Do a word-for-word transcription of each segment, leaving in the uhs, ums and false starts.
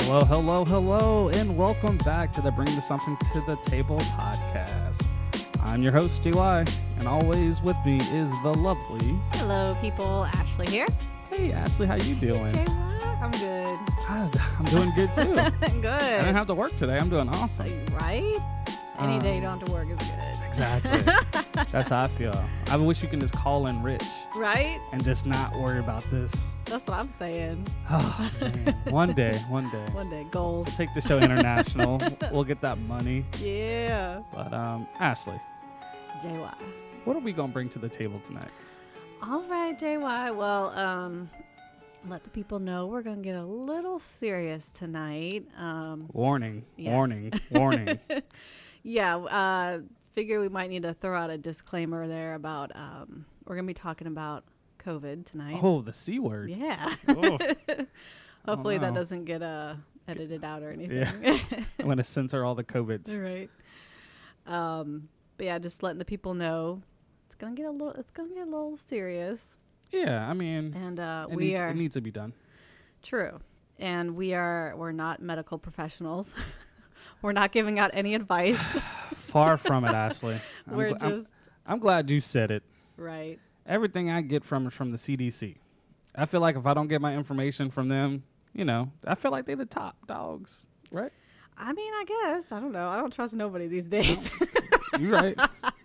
Hello, hello, hello, and welcome back to the Bring the Something to the Table podcast. I'm your host, J Y, and always with me is the lovely... Hello, people. Ashley here. Hey, Ashley, how you doing? J Y, I'm good. I'm doing good, too. Good. I didn't have to work today. I'm doing awesome. Right? Any Um, day you don't have to work is good. Exactly. That's how I feel. I wish you can just call in rich Right? and just not worry about this. That's what I'm saying. Oh, man. One day, one day. One day, goals. We'll take the show international. We'll get that money. Yeah. But, um, Ashley, J Y. what are we going to bring to the table tonight? All right, J Y. Well, um, let the people know we're going to get a little serious tonight. Um, Warning, Yes. warning, warning. yeah. Uh, figure we might need to throw out a disclaimer there about, um, we're going to be talking about COVID tonight. Oh, the C word. Yeah. Oh. Hopefully that no. doesn't get uh, edited out or anything. Yeah. I'm going to censor all the COVIDs. Right. Um, but yeah, just letting the people know it's gonna get a little. It's gonna get a little serious. Yeah, I mean, And uh, it, we needs, are it needs to be done. true. And we are. We're not medical professionals. We're not giving out any advice. Far from it, Ashley. I'm, We're gl- I'm- just I'm glad you said it. right. Everything I get from is from the C D C. I feel like if I don't get my information from them, you know, I feel like they're the top dogs, right? I mean, I guess I don't know. I don't trust nobody these days. You're right.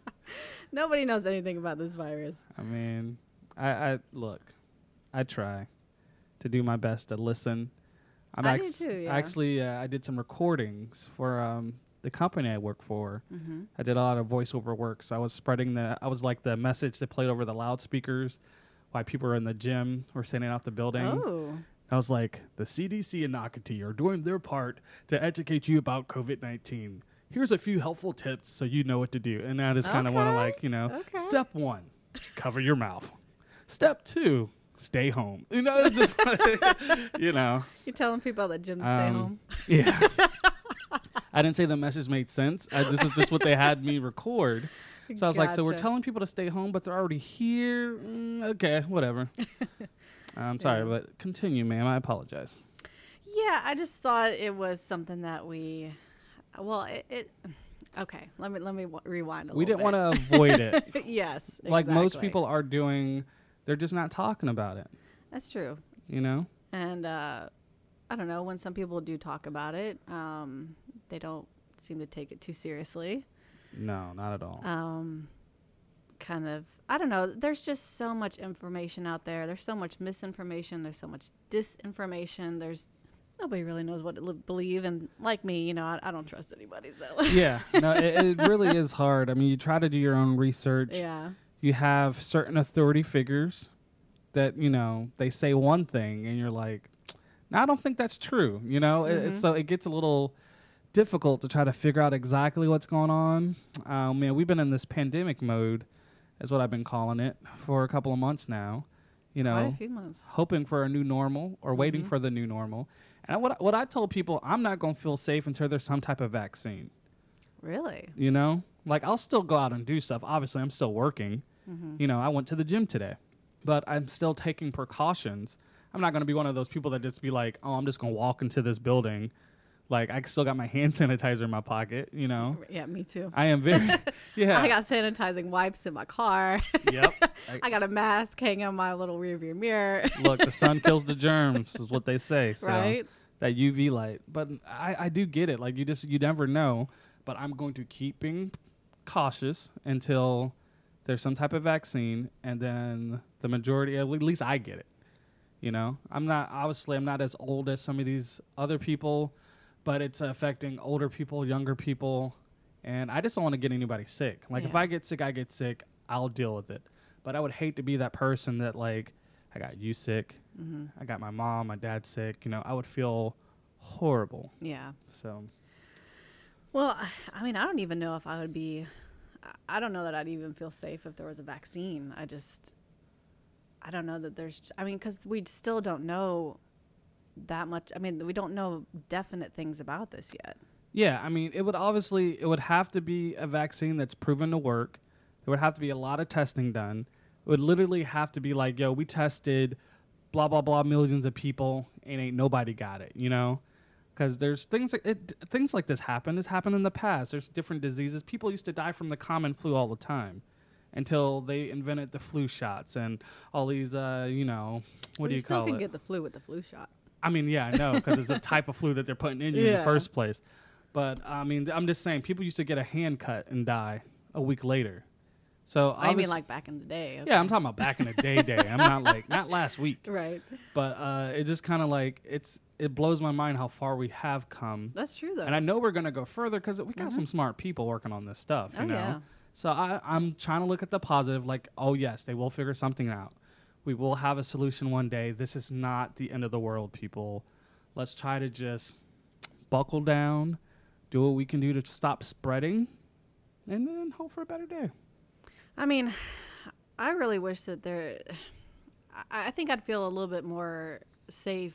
Nobody knows anything about this virus. I mean, I, I look, I try to do my best to listen. I'm I act- do too, yeah. Actually, uh, I did some recordings for um, the company I work for. Mm-hmm. I did a lot of voiceover work, so I was spreading the. I was like the message that played over the loudspeakers while people were in the gym or sitting out the building. Oh. I was like, the C D C and NACATI are doing their part to educate you about COVID nineteen. Here's a few helpful tips so you know what to do. And I just kind of want to Okay. like, you know, Okay. step one, cover your mouth. Step two, stay home. You know, it's just you know. You're telling people that gym to stay Um, home. Yeah. I didn't say the message made sense. I, this is just what they had me record. So I was like, so we're Gotcha. telling people to stay home, but they're already here. Mm, okay, whatever. I'm sorry, Yeah. but continue, ma'am. I apologize. Yeah, I just thought it was something that we. Well, it. it okay, let me let me w- rewind a We little didn't want bit. to avoid it. Yes, Like most exactly. people are doing, they're just not talking about it, That's true, you know? and uh, I don't know when some people do talk about it, um, they don't seem to take it too seriously. No, not at all. Um, kind of, I don't know. There's just so much information out there. There's so much misinformation. There's so much disinformation. There's nobody really knows what to li- believe, and like me, you know, I, I don't trust anybody. So Yeah, no, it, it really is hard. I mean, you try to do your own research. yeah, You have certain authority figures that, you know, they say one thing and you're like, no, I don't think that's true. You know, It- it's Mhm. so it gets a little difficult to try to figure out exactly what's going on. Um, man, we've been in this pandemic mode, is what I've been calling it, for a couple of months now. You quite a know, few months. hoping for a new normal or waiting Mhm. for the new normal. And what what I told people, I'm not going to feel safe until there's some type of vaccine. Really? You know, like I'll still go out and do stuff. Obviously, I'm still working. Mm-hmm. You know, I went to the gym today, but I'm still taking precautions. I'm not going to be one of those people that just be like, oh, I'm just going to walk into this building. Like, I still got my hand sanitizer in my pocket, you know. Yeah, me too. I am very, yeah. I got sanitizing wipes in my car. Yep. I got a mask hanging on my little rearview mirror. Look, the sun kills the germs, is what they say. So Right? that U V light. But I, I do get it. Like, you just, you never know. But I'm going to keep being cautious until there's some type of vaccine, and then the majority, at least I get it. You know, I'm not, obviously, I'm not as old as some of these other people, but it's affecting older people, younger people, and I just don't want to get anybody sick. Like, if Yeah. I get sick, I get sick, I'll deal with it. But I would hate to be that person that, like, I got you sick, Mm-hmm. I got my mom, my dad sick, you know, I would feel horrible. Yeah. So, Well, I- I mean, I don't even know if I would be. I- I don't know that I'd even feel safe if there was a vaccine. I just, I don't know that there's. I mean, because we still don't know that much. I mean, we don't know definite things about this yet. yeah, I mean, it would obviously, it would have to be a vaccine that's proven to work. There would have to be a lot of testing done. It would literally have to be like, yo, we tested blah, blah, blah, millions of people, and ain't nobody got it, you know? Because there's things like it, things like this happen. It's happened in the past. There's different diseases. People used to die from the common flu all the time, until they invented the flu shots and all these, uh, you know, what well, do you, you still call can it? get the flu with the flu shot. I mean, yeah, I know, because it's a type of flu that they're putting in you in Yeah. the first place. But I mean, I'm just saying, people used to get a hand cut and die a week later. So I mean, obvious- like back in the day. Okay. yeah, I'm talking about back in the day, day. I'm not like not last week, Right. but uh, it just kind of like it's it blows my mind how far we have come. That's true, though. And I know we're gonna go further because we got Mhm. some smart people working on this stuff. You Oh, know. yeah. So I, I'm trying to look at the positive, like, oh, yes, they will figure something out. We will have a solution one day. This is not the end of the world, people. Let's try to just buckle down, do what we can do to stop spreading, and then hope for a better day. I mean, I really wish that there. I, I think I'd feel a little bit more safe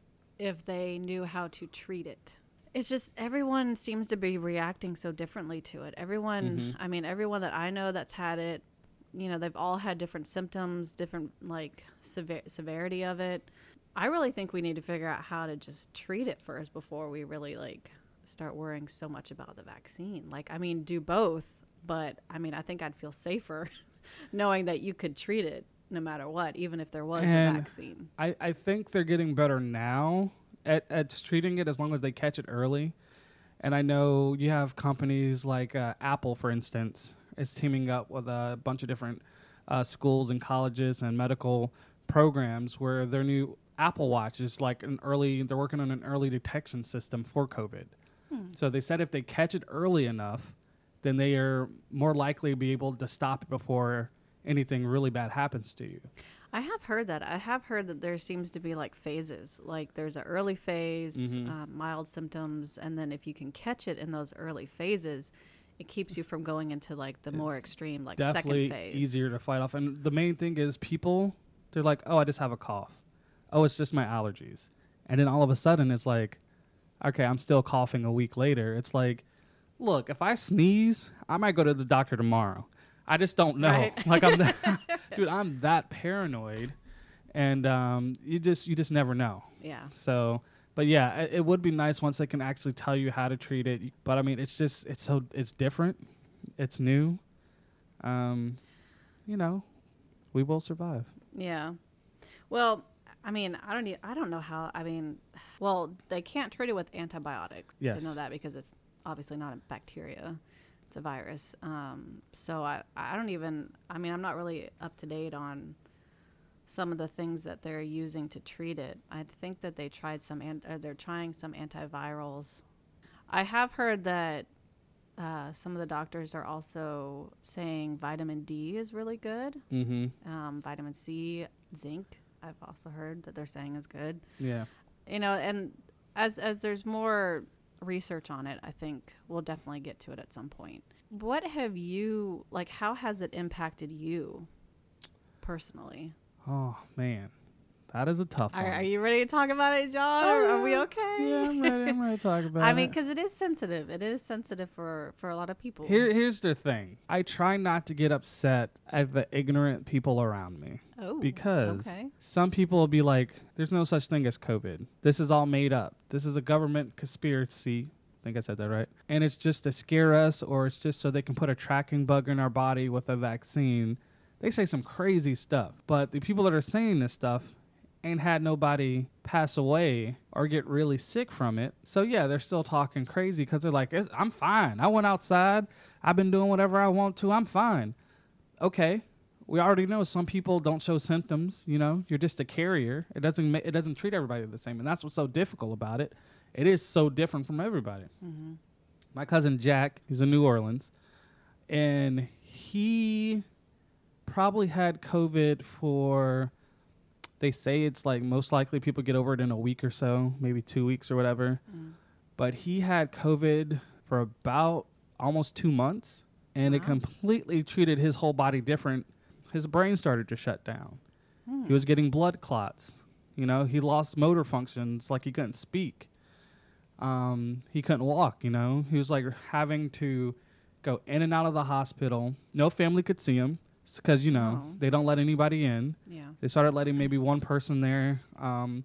if they knew how to treat it. It's just everyone seems to be reacting so differently to it. Everyone, Mhm. I mean, everyone that I know that's had it, you know, they've all had different symptoms, different like sever- severity of it. I really think we need to figure out how to just treat it first before we really like start worrying so much about the vaccine. Like, I mean, do both, but I mean, I think I'd feel safer knowing that you could treat it no matter what, even if there was And a vaccine. I, I think they're getting better now at, at treating it as long as they catch it early. And I know you have companies like uh, Apple, for instance, is teaming up with a bunch of different uh, schools and colleges and medical programs where their new Apple Watch is like an early, they're working on an early detection system for COVID. Hmm. So they said if they catch it early enough, then they are more likely to be able to stop it before anything really bad happens to you. I have heard that. I have heard that there seems to be like phases. Like there's an early phase, Mhm. um, mild symptoms, and then if you can catch it in those early phases, it keeps you from going into like the more It's extreme, like Definitely second phase. easier to fight off. And the main thing is people, they're like, oh, I just have a cough. Oh, it's just my allergies. And then all of a sudden it's like, okay, I'm still coughing a week later. It's like, look, if I sneeze, I might go to the doctor tomorrow. I just don't know. Right. Like I'm that, dude, I'm that paranoid. And um, you just you just never know. Yeah. So, but yeah, it, it would be nice once they can actually tell you how to treat it. But I mean, it's just it's so it's different. It's new. Um, you know, we will survive. Yeah. Well, I mean, I don't. e- I don't know how. I mean, well, they can't treat it with antibiotics. Yes. I know that because it's obviously not a bacteria; it's a virus. Um, so I, I don't even. I mean, I'm not really up to date on some of the things that they're using to treat it. I think that they tried some. An, or they're trying some antivirals. I have heard that uh, some of the doctors are also saying vitamin D is really good. Mm-hmm. Um, vitamin C, zinc. I've also heard that they're saying is good. Yeah. You know, and as as there's more research on it, I think we'll definitely get to it at some point. What have you like? How has it impacted you personally? Oh man, that is a tough Are, one. are you ready to talk about it, John? Are, are we okay? Yeah, I'm ready. I'm ready to talk about I it. mean, because it is sensitive. It is sensitive for for a lot of people. Here, here's the thing. I try not to get upset at the ignorant people around me. oh, Because okay. some people will be like, there's no such thing as COVID. This is all made up. This is a government conspiracy. I think I said that right. And it's just to scare us, or it's just so they can put a tracking bug in our body with a vaccine. They say some crazy stuff. But the people that are saying this stuff ain't had nobody pass away or get really sick from it. So, yeah, they're still talking crazy because they're like, "It's- I'm fine. I went outside. I've been doing whatever I want to. I'm fine." Okay. We already know some people don't show symptoms. You know, you're just a carrier. It doesn't ma- it doesn't treat everybody the same, and that's what's so difficult about it. It is so different from everybody. Mm-hmm. My cousin Jack, he's in New Orleans, and he probably had COVID for. They say it's like most likely people get over it in a week or so, maybe two weeks or whatever. Mm. But he had COVID for about almost two months, and it Wow. completely treated his whole body different. His brain started to shut down. Hmm. He was getting blood clots. You know, he lost motor functions, like he couldn't speak. Um, he couldn't walk, you know. He was like having to go in and out of the hospital. No family could see him because, you know, Oh. they don't let anybody in. Yeah. They started letting maybe one person there. Um,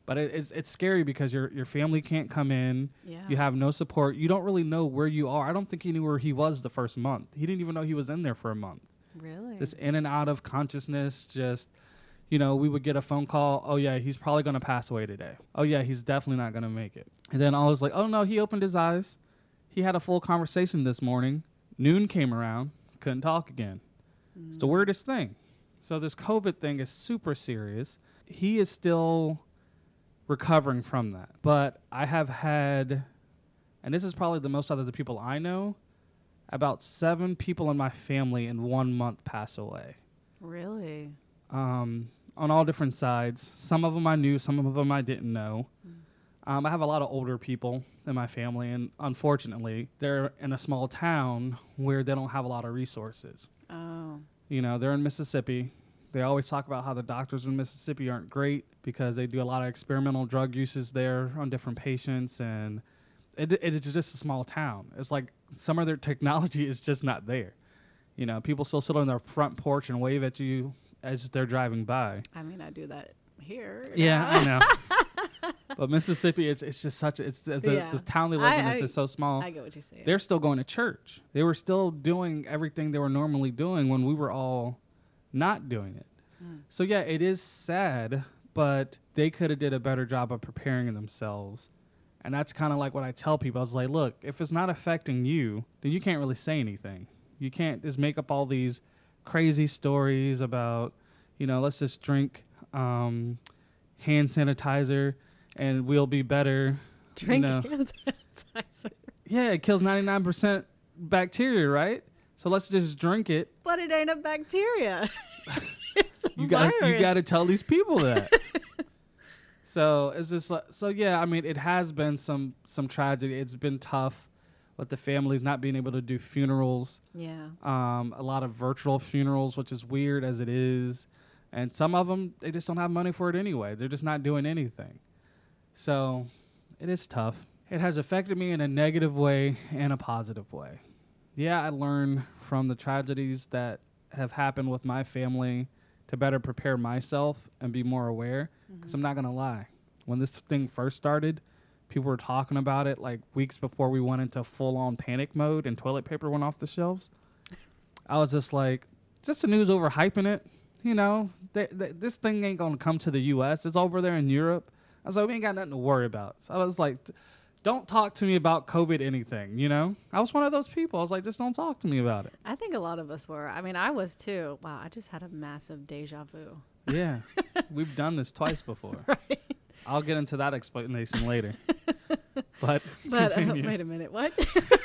But it, it's it's scary because your your family can't come in. Yeah. You have no support. You don't really know where you are. I don't think he knew where he was the first month. He didn't even know he was in there for a month. Really? Just in and out of consciousness. Just, you know, we would get a phone call. Oh, yeah, he's probably going to pass away today. Oh, yeah, he's definitely not going to make it. And then I was like, oh, no, he opened his eyes. He had a full conversation this morning. Noon came around. Couldn't talk again. Mm. It's the weirdest thing. So this COVID thing is super serious. He is still recovering from that. But I have had, and this is probably the most out of the people I know, about seven people in my family in one month pass away. Really? Um, on all different sides. Some of them I knew, some of them I didn't know. Mm. Um, I have a lot of older people in my family, and unfortunately, they're in a small town where they don't have a lot of resources. Oh. You know, they're in Mississippi. They always talk about how the doctors in Mississippi aren't great because they do a lot of experimental drug uses there on different patients, and it, it, it's just a small town. It's like some of their technology is just not there. You know, people still sit on their front porch and wave at you as they're driving by. I mean, I do that here. Yeah, I know. But Mississippi, it's it's just such a, it's, it's yeah. a, the town they live I, in is I, just so small. I get what you're saying. They're still going to church. They were still doing everything they were normally doing when we were all not doing it. Mm. So yeah, it is sad, but they could have did a better job of preparing themselves. And that's kind of like what I tell people. I was like, look, if it's not affecting you, then you can't really say anything. You can't just make up all these crazy stories about, you know, let's just drink um, hand sanitizer and we'll be better. Drink you know. hand sanitizer. Yeah, it kills ninety-nine percent bacteria, right? So let's just drink it. But it ain't a bacteria. It's a you got virus. you got to tell these people that. So it's just like, so yeah, I mean, it has been some some tragedy. It's been tough with the families not being able to do funerals. Yeah. Um, a lot of virtual funerals, which is weird as it is. And some of them, they just don't have money for it anyway. They're just not doing anything. So it is tough. It has affected me in a negative way and a positive way. Yeah, I learned from the tragedies that have happened with my family to better prepare myself and be more aware. Because mm-hmm. I'm not going to lie. When this thing first started, people were talking about it like weeks before we went into full-on panic mode and toilet paper went off the shelves. I was just like, is this the news overhyping it? You know, they, they, this thing ain't going to come to the U S It's over there in Europe. I was like, we ain't got nothing to worry about. So I was like, don't talk to me about COVID anything, you know? I was one of those people. I was like, just don't talk to me about it. I think a lot of us were. I mean, I was too. Wow, I just had a massive deja vu. Yeah. We've done this twice before. Right. I'll get into that explanation later. But, but uh, wait a minute, what?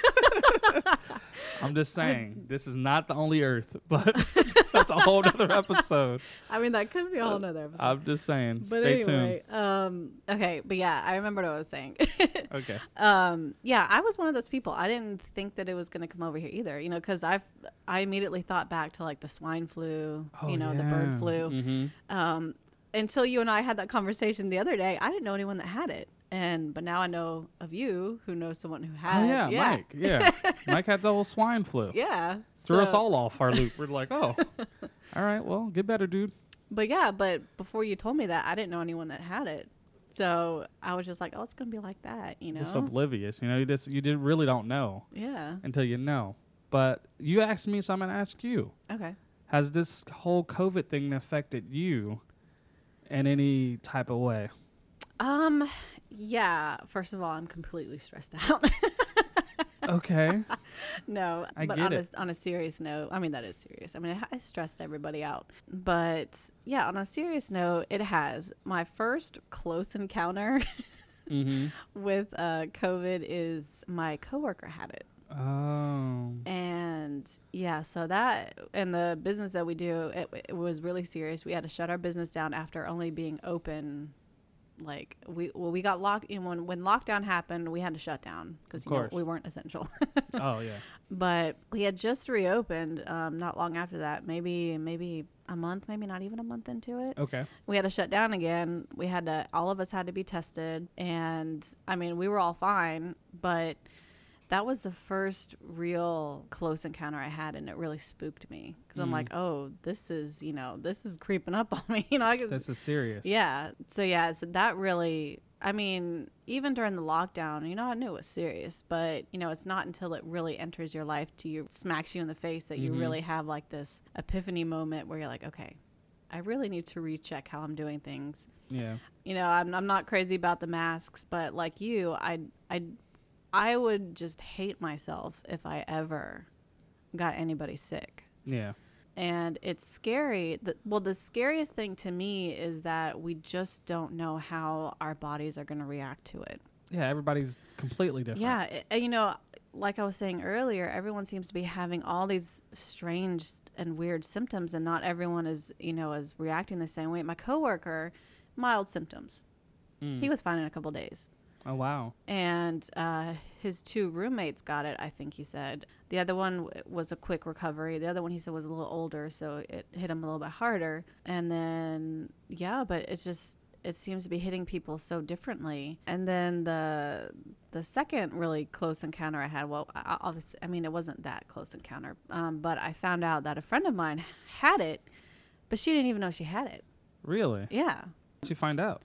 I'm just saying, this is not the only Earth, but that's a whole other episode. I mean, that could be a whole nother episode. I'm just saying, but stay anyway, tuned. Um, okay, but yeah, I remember what I was saying. Okay. Um, yeah, I was one of those people. I didn't think that it was going to come over here either, you know, because I I immediately thought back to like the swine flu, oh, you know, yeah. the bird flu. Mm-hmm. Um, until you and I had that conversation the other day, I didn't know anyone that had it. And but now I know of you who knows someone who had. Oh yeah, yeah. Mike. Yeah, Mike had the whole swine flu. Yeah, threw so. us all off our loop. We're like, oh, all right, well, get better, dude. But yeah, but before you told me that, I didn't know anyone that had it, so I was just like, oh, it's gonna be like that, you know. Just oblivious, you know. You just you did really don't know. Yeah. Until you know. But you asked me, so I'm gonna ask you. Okay. Has this whole COVID thing affected you in any type of way? Um. Yeah. First of all, I'm completely stressed out. Okay. No, I but get on it. a, on a serious note, I mean, that is serious. I mean, it has stressed everybody out. But yeah, on a serious note, it has. My first close encounter mm-hmm. with uh, COVID is my coworker had it. Oh. And yeah, so that, and the business that we do, it, it was really serious. We had to shut our business down after only being open. Like we, well, we got locked in when, when lockdown happened, we had to shut down because you know, we weren't essential. Oh yeah. But we had just reopened, um, not long after that, maybe, maybe a month, maybe not even a month into it. Okay. We had to shut down again. We had to, all of us had to be tested. And I mean, we were all fine, but that was the first real close encounter I had, and it really spooked me because Mm. I'm like, oh, this is, you know, this is creeping up on me. You know, I could, This is serious. yeah. So yeah, so that really, I mean, even during the lockdown, you know, I knew it was serious, but you know, it's not until it really enters your life to you, smacks you in the face that you Mhm. really have like this epiphany moment where you're like, okay, I really need to recheck how I'm doing things. Yeah. You know, I'm I'm not crazy about the masks, but like you, I I I would just hate myself if I ever got anybody sick. Yeah. And it's scary. The, well, the scariest thing to me is that we just don't know how our bodies are going to react to it. Yeah. Everybody's completely different. Yeah. It, you know, like I was saying earlier, everyone seems to be having all these strange and weird symptoms, and not everyone is, you know, is reacting the same way. My coworker, mild symptoms. Mm. He was fine in a couple days. Oh, wow. And uh, his two roommates got it, I think he said. The other one w- was a quick recovery. The other one, he said, was a little older, so it hit him a little bit harder. And then, yeah, but it's just, it seems to be hitting people so differently. And then the the second really close encounter I had, well, I, obviously, I mean, it wasn't that close encounter, um, but I found out that a friend of mine had it, but she didn't even know she had it. Really? Yeah. How'd you find out?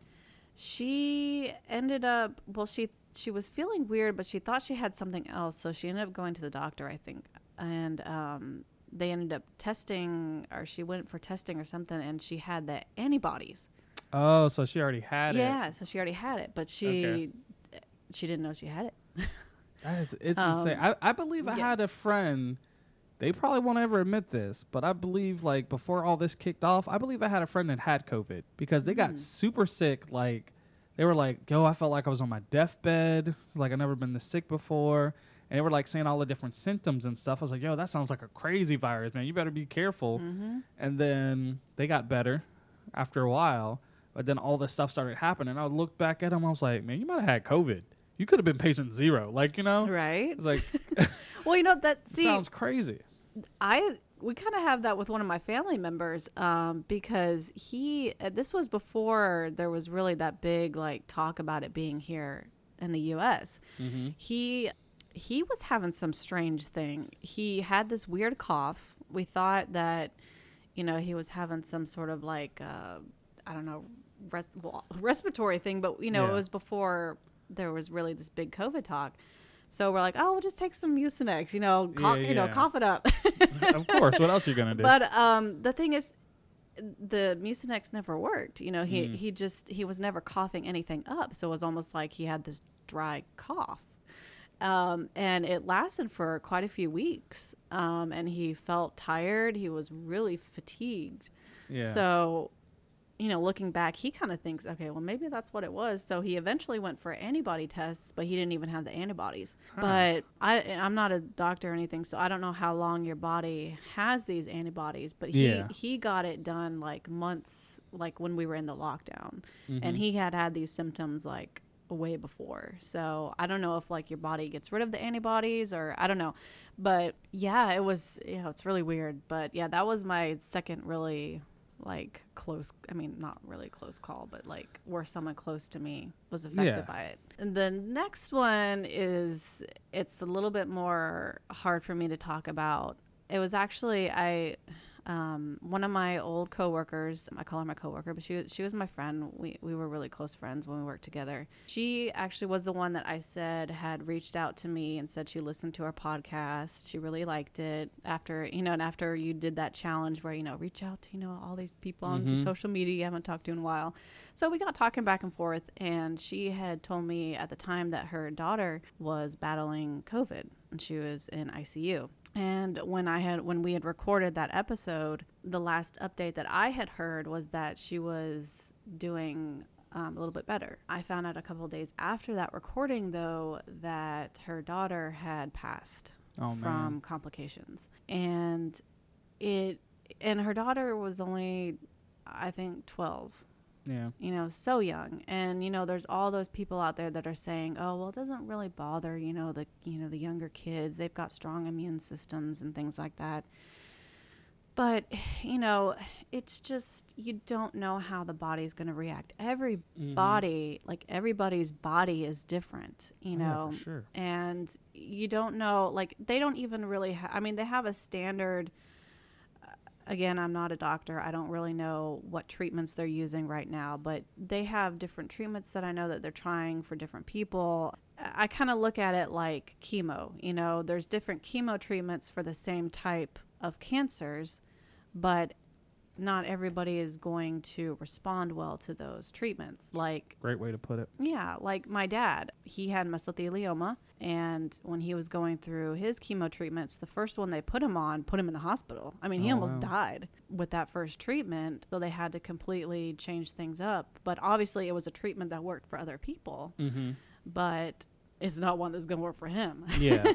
She ended up, well, she she was feeling weird, but she thought she had something else. So she ended up going to the doctor, I think. And um, they ended up testing, or she went for testing or something, and she had the antibodies. Oh, so she already had yeah, it. so she already had it, but she Okay. she didn't know she had it. That is, it's Um, insane. I, I believe I yeah. had a friend. They probably won't ever admit this, but I believe, like, before all this kicked off, I believe I had a friend that had COVID because they got Mm. super sick. Like, they were like, yo, I felt like I was on my deathbed. Like, I've never been this sick before. And they were, like, saying all the different symptoms and stuff. I was like, yo, that sounds like a crazy virus, man. You better be careful. Mm-hmm. And then they got better after a while. But then all this stuff started happening. I looked back at them. I was like, man, you might have had COVID. You could have been patient zero. Like, you know? Right. It's like, Well, you know, that, see, sounds crazy. I we kind of have that with one of my family members um, because he uh, this was before there was really that big like talk about it being here in the U S. Mm-hmm. He he was having some strange thing. He had this weird cough. We thought that, you know, he was having some sort of like uh, I don't know res- well, respiratory thing, but you know Yeah. it was before there was really this big COVID talk. So we're like, oh, we'll just take some Mucinex, you know, cough, Yeah, you know, yeah. cough it up. Of course. What else are you going to do? But um, the thing is, the Mucinex never worked. You know, he, Mm. he just, he was never coughing anything up. So it was almost like he had this dry cough. Um, and it lasted for quite a few weeks. Um, and he felt tired. He was really fatigued. yeah. So, you know, looking back, he kind of thinks, okay, well, maybe that's what it was. So he eventually went for antibody tests, but he didn't even have the antibodies. Huh. But I, I'm not a doctor or anything, so I don't know how long your body has these antibodies. But he, Yeah. he got it done like months, like when we were in the lockdown. Mhm. And he had had these symptoms like way before. So I don't know if like your body gets rid of the antibodies or I don't know. But yeah, it was, you know, it's really weird. But yeah, that was my second really like close, I mean, not really close call, but like where someone close to me was affected Yeah. by it. And the next one is, it's a little bit more hard for me to talk about. It was actually, I, um, one of my old coworkers, I call her my coworker, but she she was my friend. We we were really close friends when we worked together. She actually was the one that I said had reached out to me and said she listened to our podcast. She really liked it after, you know, and after you did that challenge where, you know, reach out to, you know, all these people on Mhm. social media you haven't talked to in a while. So we got talking back and forth, and she had told me at the time that her daughter was battling COVID and she was in I C U. And when I had when we had recorded that episode, the last update that I had heard was that she was doing um, a little bit better. I found out a couple of days after that recording, though, that her daughter had passed Oh, from man. complications, and it and her daughter was only, I think, twelve. Yeah. You know, so young. And, you know, there's all those people out there that are saying, oh, well, it doesn't really bother, you know, the, you know, the younger kids, they've got strong immune systems and things like that. But, you know, it's just, you don't know how the body's going to react. Every Mhm. body, like everybody's body is different, you Oh, yeah, know, for sure. and you don't know, like, they don't even really, ha- I mean, they have a standard. uh, Again, I'm not a doctor. I don't really know what treatments they're using right now, but they have different treatments that I know that they're trying for different people. I, I kind of look at it like chemo, you know, there's different chemo treatments for the same type of cancers, but not everybody is going to respond well to those treatments. Like, Great way to put it. yeah, like my dad, he had mesothelioma, and when he was going through his chemo treatments, the first one they put him on put him in the hospital. I mean, he Oh, almost wow. died with that first treatment, so they had to completely change things up. But obviously, it was a treatment that worked for other people, Mm-hmm. but it's not one that's going to work for him. Yeah.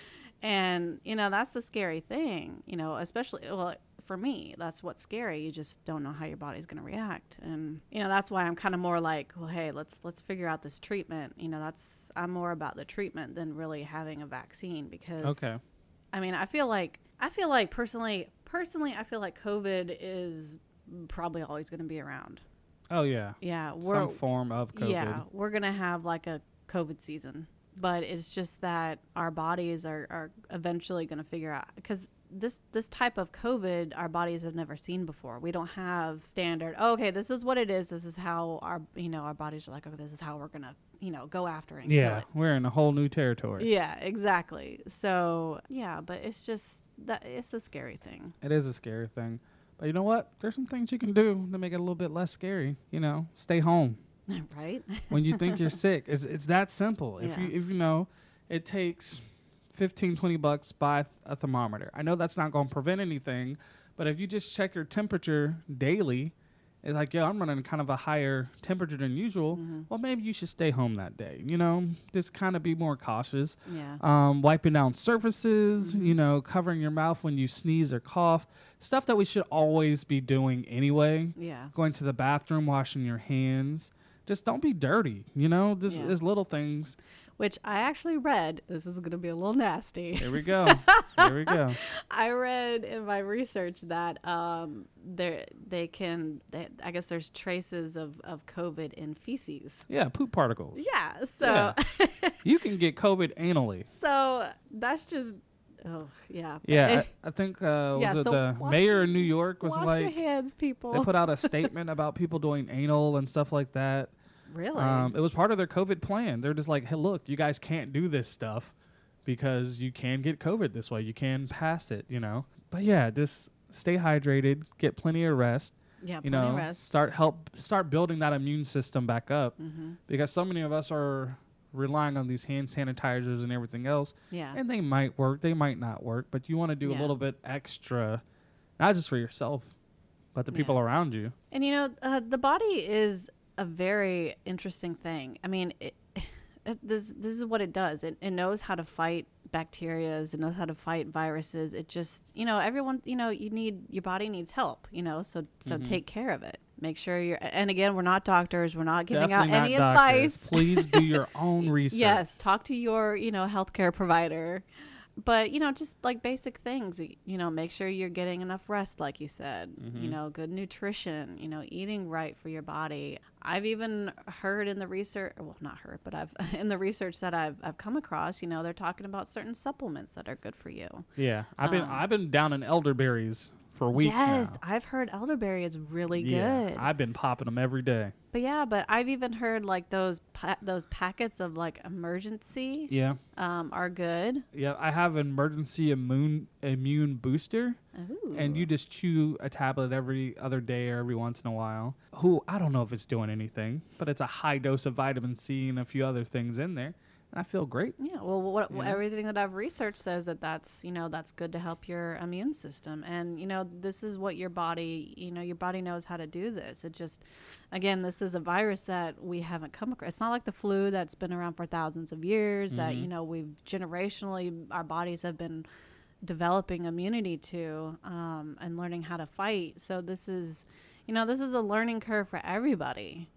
And, you know, that's the scary thing, you know, especially, well, for me, that's what's scary. You just don't know how your body's going to react. And, you know, that's why I'm kind of more like, well, hey, let's, let's figure out this treatment. You know, that's, I'm more about the treatment than really having a vaccine because, Okay. I mean, I feel like, I feel like personally, personally, I feel like COVID is probably always going to be around. Oh, yeah. Yeah. We're, Some form of COVID. yeah, we're going to have like a COVID season. But it's just that our bodies are, are eventually going to figure out, because this this type of COVID, our bodies have never seen before. We don't have standard, oh, okay, this is what it is. This is how our, you know, our bodies are like, okay, this is how we're going to, you know, go after it and Yeah. kill it. We're in a whole new territory. Yeah, exactly. So, yeah, but it's just, that it's a scary thing. It is a scary thing. But you know what? There's some things you can do to make it a little bit less scary. You know, stay home. Right? When you think you're sick. It's it's that simple. If Yeah. you if you know, it takes fifteen, twenty bucks, buy th- a thermometer. I know that's not going to prevent anything, but if you just check your temperature daily, it's like, yo, I'm running kind of a higher temperature than usual. Mhm. Well, maybe you should stay home that day. You know, just kind of be more cautious. Yeah. Um, wiping down surfaces, Mhm. you know, covering your mouth when you sneeze or cough, stuff that we should always be doing anyway. Yeah. Going to the bathroom, washing your hands. Just don't be dirty, you know, just Yeah. as little things. Which I actually read, this is going to be a little nasty. Here we go. Here we go. I read in my research that um, there they can, they, I guess there's traces of, of COVID in feces. Yeah, poop particles. Yeah, so You can get COVID anally. so that's just, oh yeah. Yeah, I, I think uh, Yeah, was it so the wash mayor your- of New York was Wash your like, hands, people. they put out a statement about people doing anal and stuff like that. Really? Um, it was part of their COVID plan. They're just like, hey, look, you guys can't do this stuff because you can get COVID this way. You can pass it, you know. But yeah, just stay hydrated, get plenty of rest. yeah, You plenty of know, rest. start help start building that immune system back up Mm-hmm. because so many of us are relying on these hand sanitizers and everything else, Yeah. and they might work, they might not work, but you want to do Yeah. a little bit extra, not just for yourself, but the people Yeah. around you. And you know, uh, the body is a very interesting thing. I mean, it, it, this this is what it does. It, it knows how to fight bacteria. It knows how to fight viruses. It just, you know, everyone, you know, you need, your body needs help, you know, so so Mhm. take care of it. Make sure you're, and again, we're not doctors. We're not giving Definitely out not any doctors. advice. Please do your own research. Yes, talk to your, you know, healthcare provider. But, you know, just like basic things, y- you know, make sure you're getting enough rest, like you said, you Mhm. know, good nutrition, you know, eating right for your body. I've even heard in the research, well, not heard, but I've, in the research that I've, I've come across, you know, they're talking about certain supplements that are good for you. Yeah, I've been Um, I've been down in elderberries for weeks yes, now. I've heard elderberry is really Yeah, good. I've been popping them every day. But yeah, but I've even heard like those pa- those packets of like emergency Yeah, um, are good. yeah. I have an emergency immune immune booster, Ooh. and you just chew a tablet every other day or every once in a while. Who I don't know if it's doing anything, but it's a high dose of vitamin C and a few other things in there, and I feel great. Yeah, well, what, You know? everything that I've researched says that that's, you know, that's good to help your immune system. And, you know, this is what your body, you know, your body knows how to do this. It just, again, this is a virus that we haven't come across. It's not like the flu that's been around for thousands of years that, Mhm. you know, we've generationally, our bodies have been developing immunity to um, and learning how to fight. So this is, you know, this is a learning curve for everybody.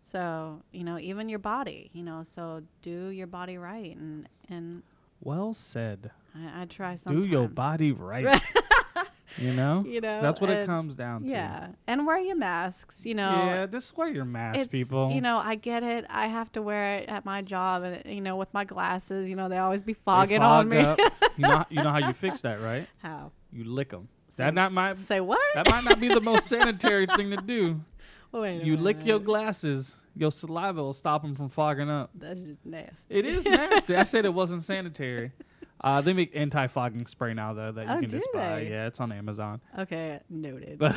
So, you know, even your body, you know, so do your body right. And, and Well said. I, I try sometimes. Do your body right. You know? You know, That's what and, it comes down to. Yeah. And wear your masks, you know. Yeah, just wear your mask, It's, people. you know, I get it. I have to wear it at my job, and you know, with my glasses, you know, they always be They fogging fog on me. up. you know, you know how you fix that, right? How? You lick them. Say- That not might Say what? that might not be the most sanitary thing to do. Wait a You lick your minute. glasses. Your saliva will stop them from fogging up. That's just nasty. It is nasty. I said it wasn't sanitary. Uh, they make anti-fogging spray now, though, that you Oh, can do just buy. they? Yeah, it's on Amazon. Okay, noted. But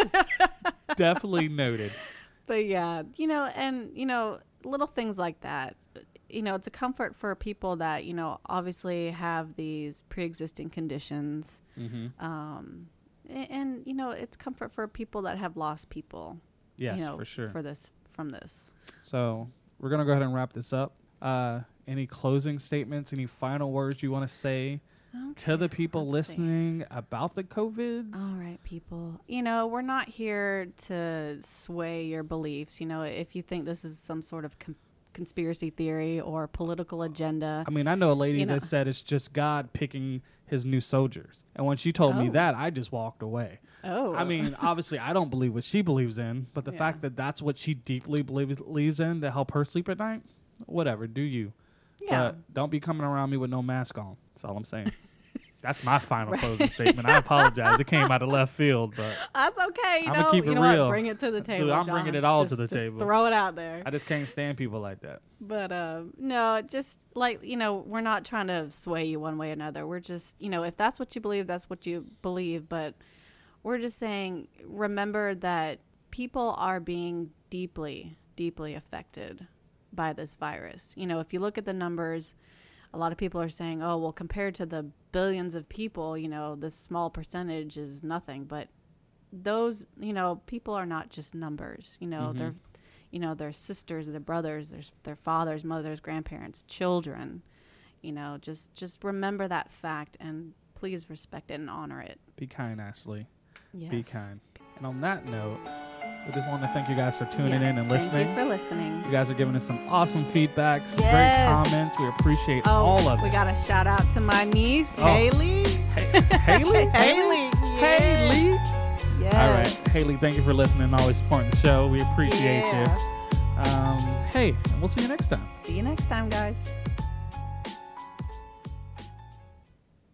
definitely noted. But yeah, you know, and you know, little things like that. You know, it's a comfort for people that, you know, obviously have these pre-existing conditions. Mm-hmm. Um, and, and you know, it's comfort for people that have lost people. Yes, you know, for sure. For this, from this. So we're going to go ahead and wrap this up. Uh, any closing statements, any final words you want to say Okay, to the people let's see. listening about the COVIDs? All right, people. You know, we're not here to sway your beliefs. You know, if you think this is some sort of com- conspiracy theory or political agenda. I mean, I know a lady You know. that said it's just God picking his new soldiers. And when she told me Oh. that, I just walked away. Oh. I mean, obviously, I don't believe what she believes in, but the Yeah. fact that that's what she deeply believes, believes in to help her sleep at night, whatever, do you. yeah. But don't be coming around me with no mask on. That's all I'm saying. That's my final closing statement. I apologize. It came out of left field, but That's okay. You I'ma know, keep you it know real. what? Bring it to the table. Dude, I'm John. bringing it all to Just- the just table. Throw it out there. I just can't stand people like that. But um, no, just like, you know, we're not trying to sway you one way or another. We're just, you know, if that's what you believe, that's what you believe. But we're just saying, remember that people are being deeply, deeply affected by this virus. You know, if you look at the numbers, a lot of people are saying, oh, well, compared to the billions of people, you know, this small percentage is nothing. But those, you know, people are not just numbers. You know, Mhm. they're, you know, their sisters, their brothers, their, their fathers, mothers, grandparents, children. You know, just just remember that fact and please respect it and honor it. Be kind, Ashley. Yes. Be kind. And on that note, we just want to thank you guys for tuning Yes, in and listening. Thank you for listening. You guys are giving us some awesome feedback, some Yes. great comments. We appreciate Oh, all of we it. got a shout out to my niece, Oh. Haley. Hey, Haley? Haley. Haley? Yes. All right. Haley, thank you for listening and always supporting the show. We appreciate Yeah. you. Um, hey, and we'll see you next time. See you next time, guys.